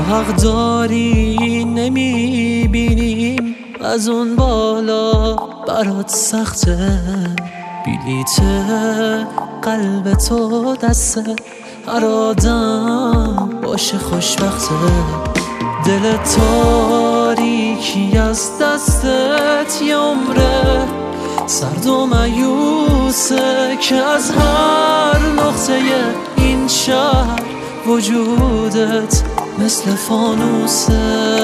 حق داری نمیبینیم از اون بالا برات سخته بلیت قلب تو دسته هر آدم باشه خوشبخته دل تاریکی از دستت یه عمره سرد و مایوسه که از هر نقطه این شهر وجودت مثل فانوسه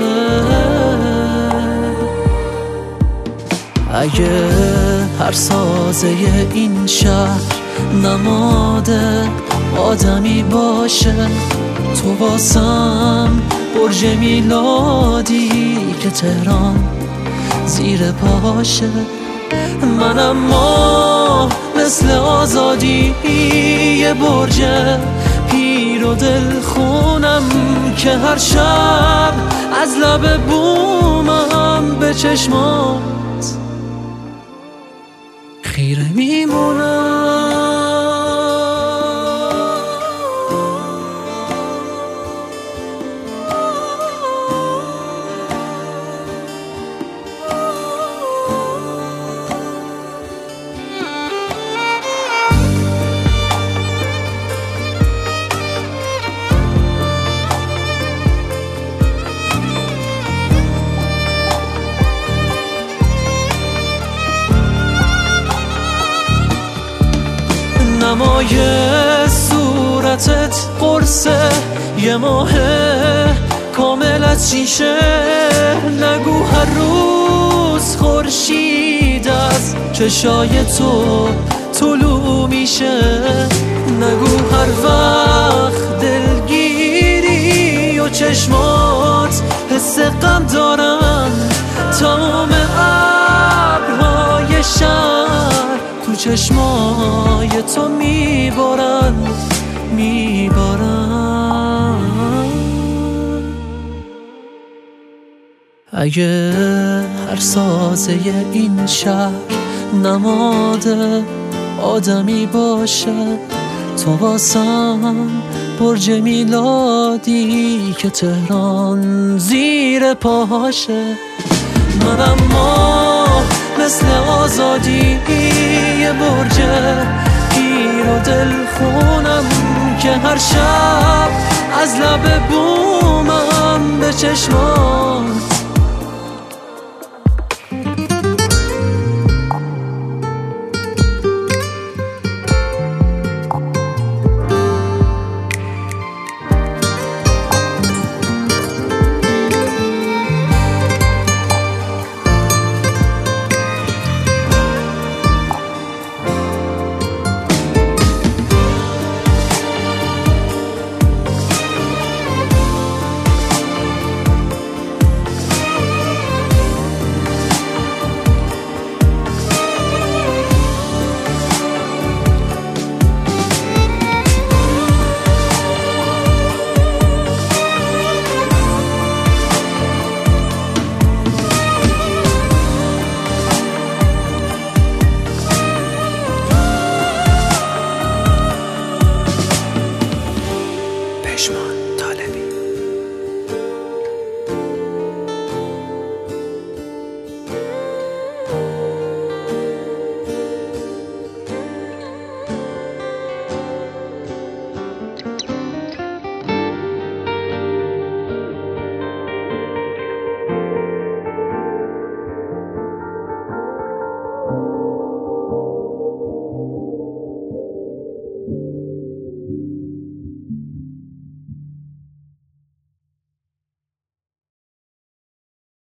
اگه هر سازه این شهر نماد آدمی باشه تو واسم برج میلادی که تهران زیر پاشه من اما مثل آزادی یه برج پیر و دل خونم که هر شب از لب بومم به چشمات خیره میمونم نمای صورتت قرصه یه ماه کامل از شیشه نگو هر روز خورشید از چشای تو طلوع میشه نگو هر وقت دلگیری و چشمات حس غم دارن تمام ابرهای شهر تو چشمای تو میبارن اگه هر سازه این شهر نماد آدمی باشه تو واسم برج میلادی که تهران زیر پاهاشه من اما مثل آزادی یه برج پیر و دل خونم که هر شب از لب بومم به چشمات